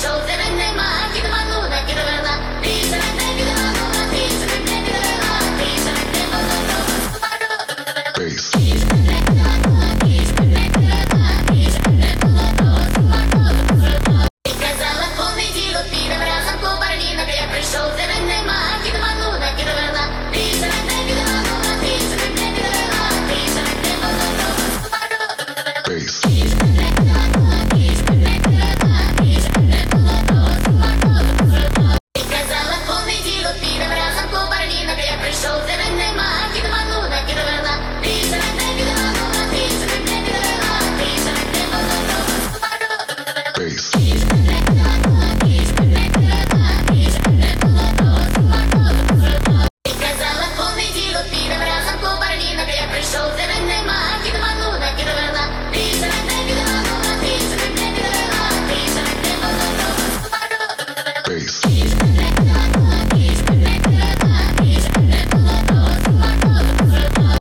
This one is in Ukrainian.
прийшов, тебе нема, кидванула, кидвела, ти мене кидванула, ти мене кидвела, ти мене кидванула, Bass. ти казала понеділок, підем разом по Берлінах, я прийшов, тебе нема, кидванула, кидвела, ти мене кидванула, ти мене кидвела, ти мене кидванула, Bass. ти казала понеділок, підем разом по Берлінах, я прийшов, тебе нема, кидванула, кидвела, ти мене кидванула, ти мене кидвела, ти мене кидванула, Bass. ти казала понеділок, підем разом по Берлінах, я прийшов, тебе нема, кидванула, кидвела, ти мене кидванула, ти мене кидвела, ти мене кидванула, Bass.